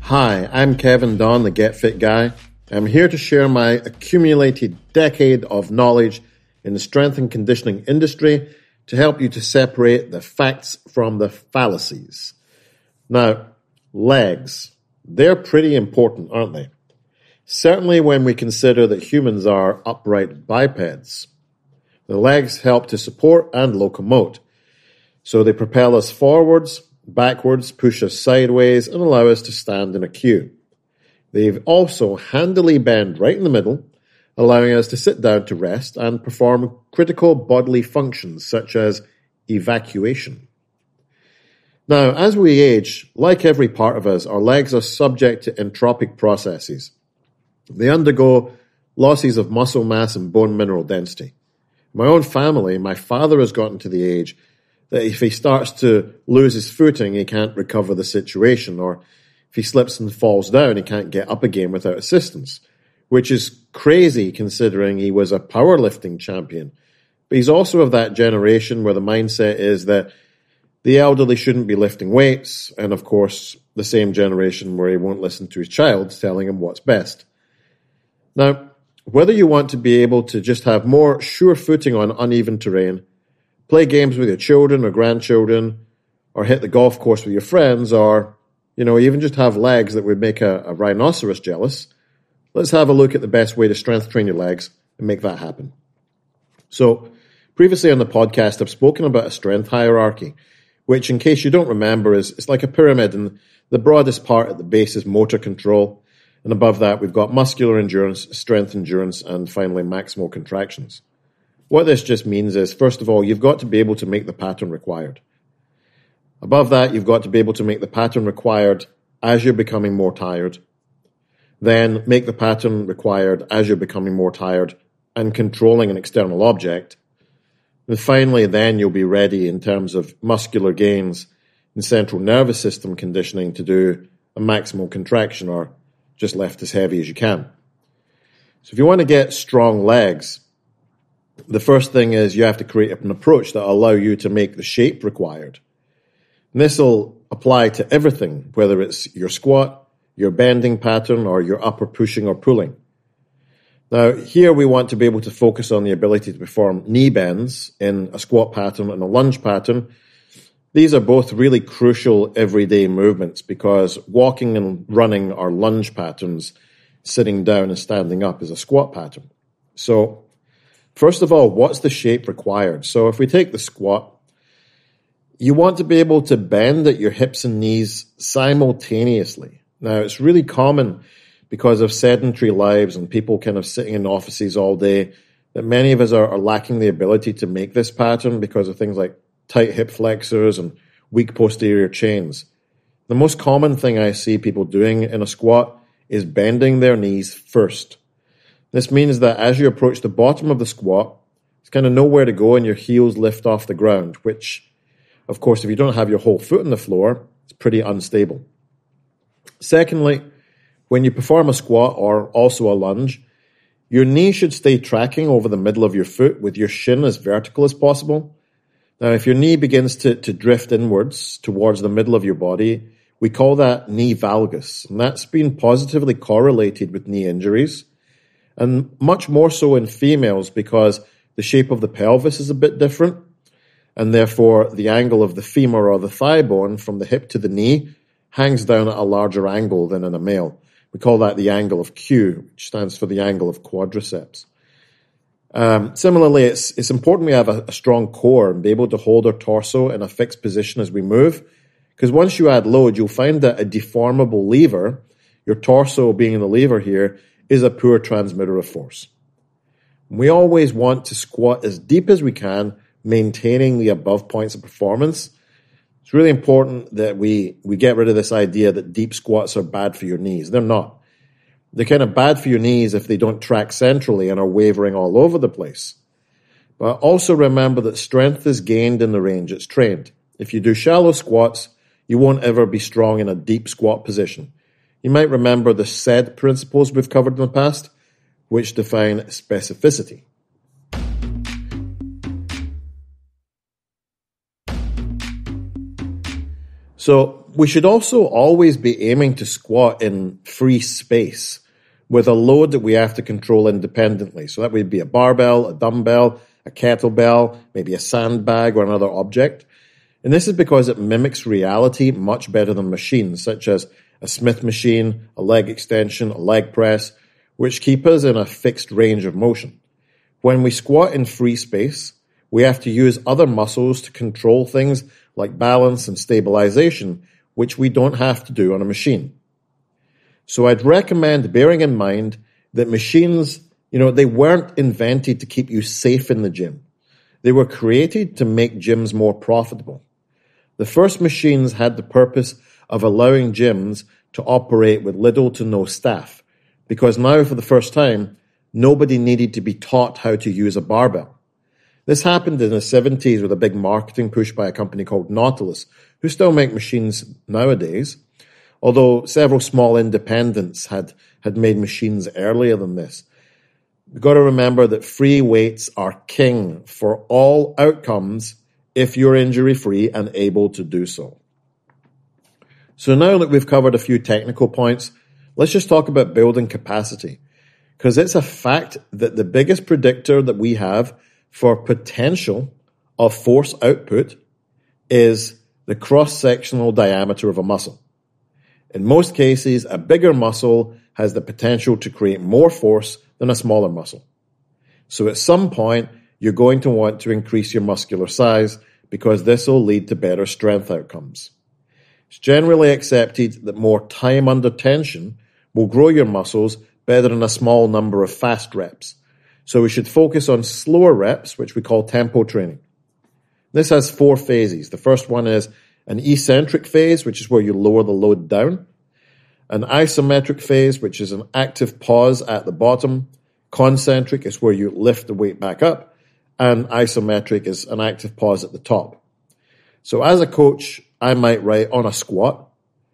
Hi, I'm Kevin Don, the Get Fit Guy. I'm here to share my accumulated decade of knowledge in the strength and conditioning industry to help you to separate the facts from the fallacies. Now, legs. They're pretty important, aren't they? Certainly when we consider that humans are upright bipeds. The legs help to support and locomote. So they propel us forwards, backwards, push us sideways, and allow us to stand in a queue. They also handily bend right in the middle, allowing us to sit down to rest and perform critical bodily functions such as evacuation. Now, as we age, like every part of us, our legs are subject to entropic processes. They undergo losses of muscle mass and bone mineral density. In my own family, my father has gotten to the age that if he starts to lose his footing, he can't recover the situation, or if he slips and falls down, he can't get up again without assistance, which is crazy considering he was a powerlifting champion. But he's also of that generation where the mindset is that the elderly shouldn't be lifting weights, and of course, the same generation where he won't listen to his child telling him what's best. Now, whether you want to be able to just have more sure footing on uneven terrain, play games with your children or grandchildren, or hit the golf course with your friends, or, even just have legs that would make a rhinoceros jealous, let's have a look at the best way to strength train your legs and make that happen. So, previously on the podcast, I've spoken about a strength hierarchy, which, in case you don't remember, it's like a pyramid, and the broadest part at the base is motor control, and above that we've got muscular endurance, strength endurance, and finally maximal contractions. What this just means is, first of all, you've got to be able to make the pattern required. Above that, you've got to be able to make the pattern required as you're becoming more tired. Then make the pattern required as you're becoming more tired and controlling an external object. And finally, then you'll be ready in terms of muscular gains and central nervous system conditioning to do a maximal contraction, or just lift as heavy as you can. So if you want to get strong legs, the first thing is you have to create an approach that will allow you to make the shape required. And this will apply to everything, whether it's your squat, your bending pattern, or your upper pushing or pulling. Now, here we want to be able to focus on the ability to perform knee bends in a squat pattern and a lunge pattern. These are both really crucial everyday movements because walking and running are lunge patterns, sitting down and standing up is a squat pattern. So, first of all, what's the shape required? So if we take the squat, you want to be able to bend at your hips and knees simultaneously. Now, it's really common because of sedentary lives and people kind of sitting in offices all day that many of us are lacking the ability to make this pattern because of things like tight hip flexors and weak posterior chains. The most common thing I see people doing in a squat is bending their knees first. This means that as you approach the bottom of the squat, it's kind of nowhere to go and your heels lift off the ground, which, of course, if you don't have your whole foot on the floor, it's pretty unstable. Secondly, when you perform a squat or also a lunge, your knee should stay tracking over the middle of your foot with your shin as vertical as possible. Now, if your knee begins to drift inwards towards the middle of your body, we call that knee valgus, and that's been positively correlated with knee injuries, and much more so in females because the shape of the pelvis is a bit different, and therefore the angle of the femur or the thigh bone from the hip to the knee hangs down at a larger angle than in a male. We call that the angle of Q, which stands for the angle of quadriceps. Similarly, it's important we have a strong core and be able to hold our torso in a fixed position as we move, because once you add load, you'll find that a deformable lever, your torso being the lever here, is a poor transmitter of force. We always want to squat as deep as we can, maintaining the above points of performance. It's really important that we get rid of this idea that deep squats are bad for your knees. They're not. They're kind of bad for your knees if they don't track centrally and are wavering all over the place. But also remember that strength is gained in the range it's trained. If you do shallow squats, you won't ever be strong in a deep squat position. You might remember the SAID principles we've covered in the past, which define specificity. So we should also always be aiming to squat in free space with a load that we have to control independently. So that would be a barbell, a dumbbell, a kettlebell, maybe a sandbag or another object. And this is because it mimics reality much better than machines, such as a Smith machine, a leg extension, a leg press, which keep us in a fixed range of motion. When we squat in free space, we have to use other muscles to control things like balance and stabilization, which we don't have to do on a machine. So I'd recommend bearing in mind that machines, they weren't invented to keep you safe in the gym. They were created to make gyms more profitable. The first machines had the purpose of allowing gyms to operate with little to no staff, because now for the first time, nobody needed to be taught how to use a barbell. This happened in the 70s with a big marketing push by a company called Nautilus, who still make machines nowadays, although several small independents had made machines earlier than this. You've got to remember that free weights are king for all outcomes if you're injury-free and able to do so. So now that we've covered a few technical points, let's just talk about building capacity, because it's a fact that the biggest predictor that we have for potential of force output is the cross-sectional diameter of a muscle. In most cases, a bigger muscle has the potential to create more force than a smaller muscle. So at some point, you're going to want to increase your muscular size because this will lead to better strength outcomes. It's generally accepted that more time under tension will grow your muscles better than a small number of fast reps. So we should focus on slower reps, which we call tempo training. This has 4 phases. The first one is an eccentric phase, which is where you lower the load down. An isometric phase, which is an active pause at the bottom. Concentric is where you lift the weight back up. And isometric is an active pause at the top. So as a coach, I might write on a squat,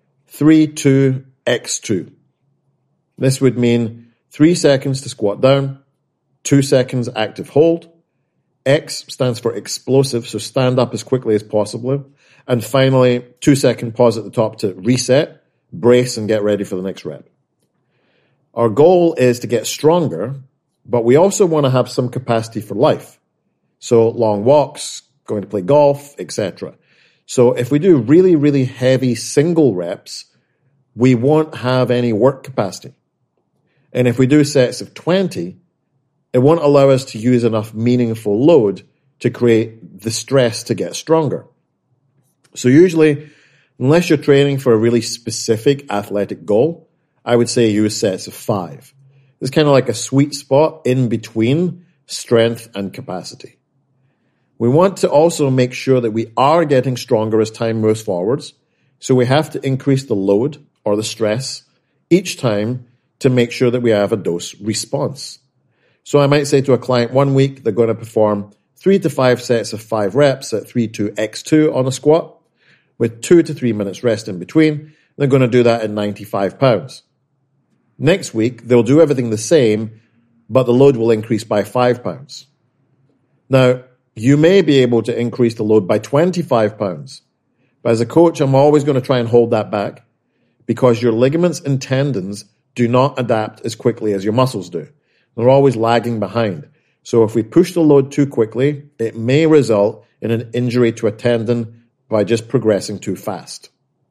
3-2-X2. This would mean 3 seconds to squat down, 2 seconds active hold. X stands for explosive, so stand up as quickly as possible. And finally, 2-second pause at the top to reset, brace, and get ready for the next rep. Our goal is to get stronger, but we also want to have some capacity for life. So long walks, going to play golf, etc. So if we do really, really heavy single reps, we won't have any work capacity. And if we do sets of 20, it won't allow us to use enough meaningful load to create the stress to get stronger. So usually, unless you're training for a really specific athletic goal, I would say use sets of 5. It's kind of like a sweet spot in between strength and capacity. We want to also make sure that we are getting stronger as time moves forwards, so we have to increase the load or the stress each time to make sure that we have a dose response. So I might say to a client 1 week, they're going to perform 3 to 5 sets of 5 reps at 3-2-X2 on a squat with 2 to 3 minutes rest in between. They're going to do that at 95 pounds. Next week, they'll do everything the same, but the load will increase by 5 pounds. Now, you may be able to increase the load by 25 pounds. But as a coach, I'm always going to try and hold that back because your ligaments and tendons do not adapt as quickly as your muscles do. They're always lagging behind. So if we push the load too quickly, it may result in an injury to a tendon by just progressing too fast.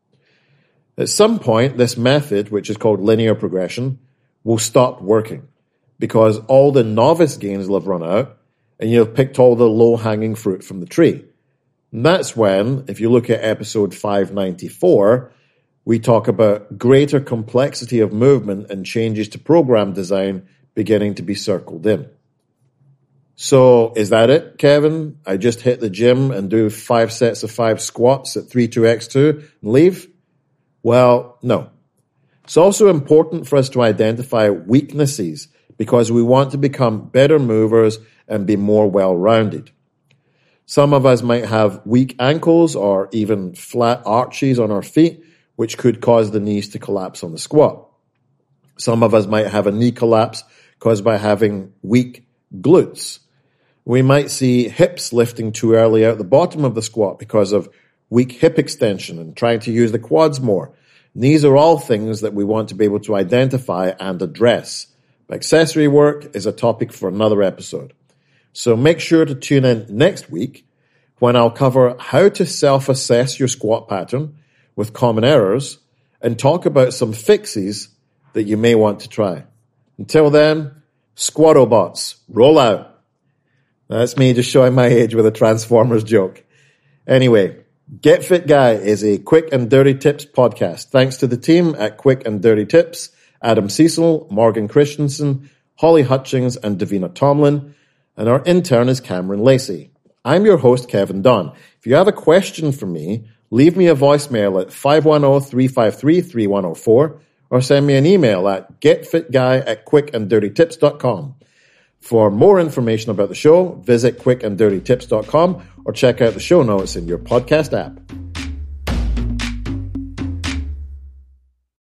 At some point, this method, which is called linear progression, will stop working because all the novice gains will have run out and you've picked all the low-hanging fruit from the tree. And that's when, if you look at episode 594, we talk about greater complexity of movement and changes to program design beginning to be circled in. So is that it, Kevin? I just hit the gym and do 5 sets of 5 squats at 3-2-X2 and leave? Well, no. It's also important for us to identify weaknesses because we want to become better movers and be more well-rounded. Some of us might have weak ankles or even flat arches on our feet, which could cause the knees to collapse on the squat. Some of us might have a knee collapse caused by having weak glutes. We might see hips lifting too early out the bottom of the squat because of weak hip extension and trying to use the quads more. And these are all things that we want to be able to identify and address. But accessory work is a topic for another episode. So make sure to tune in next week when I'll cover how to self-assess your squat pattern with common errors and talk about some fixes that you may want to try. Until then, Squattobots, roll out. That's me just showing my age with a Transformers joke. Anyway, Get Fit Guy is a quick and dirty tips podcast. Thanks to the team at Quick and Dirty Tips, Adam Cecil, Morgan Christensen, Holly Hutchings, and Davina Tomlin. And our intern is Cameron Lacey. I'm your host, Kevin Dunn. If you have a question for me, leave me a voicemail at 510-353-3104 or send me an email at getfitguy@quickanddirtytips.com. For more information about the show, visit quickanddirtytips.com or check out the show notes in your podcast app.